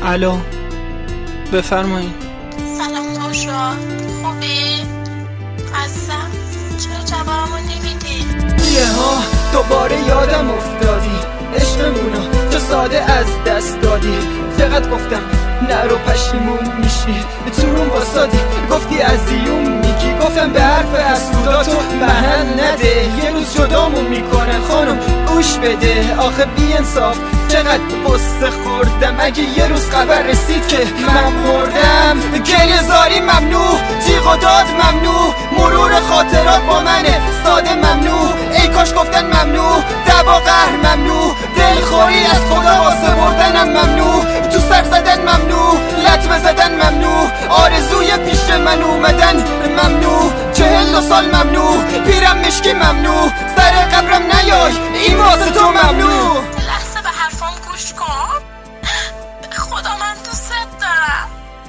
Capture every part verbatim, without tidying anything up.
الو، بفرمایید. سلام نوشا، خوبی؟ عزیزم چرا جوابمو نمیدی؟ یه ها دوباره یادم افتادی، عشقمونو تو ساده از دست دادی. چقدر گفتم نرو پشیمون میشی، تو روم واسادی گفتی از دیوم میگی. گفتم به حرف اسوداتو محل نده، یه روز جدامون میکنن خانم گوش بده. آخه بی انصاف چقدر قصه خوردم، اگه یه روز خبر رسید که من مردم. گریه زاری ممنوع، جیغ و داد ممنوع، مرور خاطرات با منه ساده ممنوع. ای کاش گفتن ممنوع، دعوا قهر ممنوع، دلخوری از خدا واسه بردنم ممنوع. تو سر زدن ممنوع، لطمه زدن ممنوع، آرزوی پیش من اومدن ممنوع. چهل سال ممنوع، پیرم مشکی ممنوع، سر قبرم نیای این واسه تو ممنوع. لحظه به حرفام گوش کن، به خدا من دوست دارم،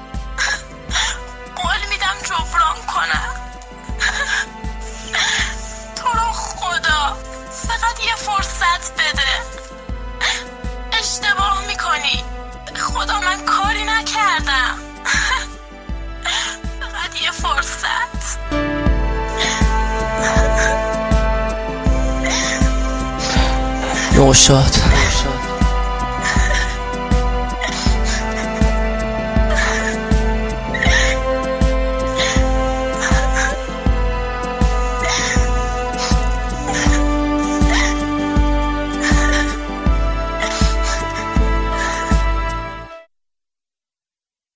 قول میدم جبران کنم. تو رو خدا فقط یه فرصت بده، اشتباه میکنی، به خدا من کاری نکردم. فقط یه فرصت. نوشاد